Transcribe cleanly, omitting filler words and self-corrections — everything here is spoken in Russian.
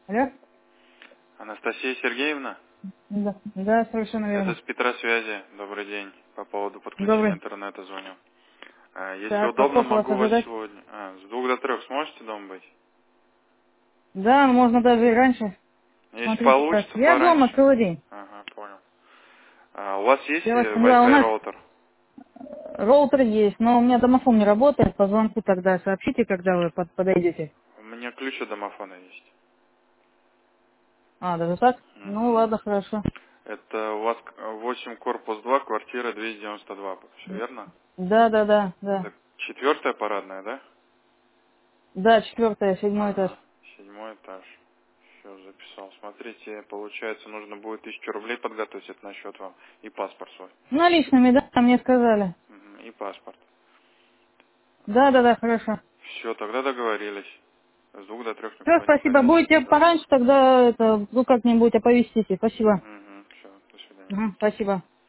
Алло? Анастасия Сергеевна, Да, да, совершенно это верно. с Петросвязи. Добрый день. По поводу подключения Добрый. интернета звоню. Если Так, удобно, сколько вас могу вас ожидать? сегодня... с 2 до 3 сможете дома быть? Да, можно даже и раньше. Если Смотрите как. получится, Я дома пораньше. целый день. Ага, понял. У вас есть Я вас поняла. У Wi-Fi нас роутер? роутер есть, но у меня домофон не работает. По звонку тогда сообщите, когда вы подойдете. У меня ключ от домофона есть. А, даже так? Ну Мгм. ладно, хорошо. Это у вас 8 корпус 2, квартира 292. Все верно? Да, да, да, да. Это 4-я парадная, да? Да, 4-й, 7-й этаж. Ага, 7-й этаж. Все, записал. Смотрите, получается, нужно будет 1000 рублей подготовить, это на счет вам. И паспорт свой. Наличными, да, мне сказали. Мгм, и паспорт. Да, да, да, хорошо. Все, тогда договорились. С 2 до 3 Все, никуда не спасибо. ходить. Будете Да. пораньше, тогда это, ну как-нибудь оповестите. Спасибо. Угу, все, до свидания. Спасибо.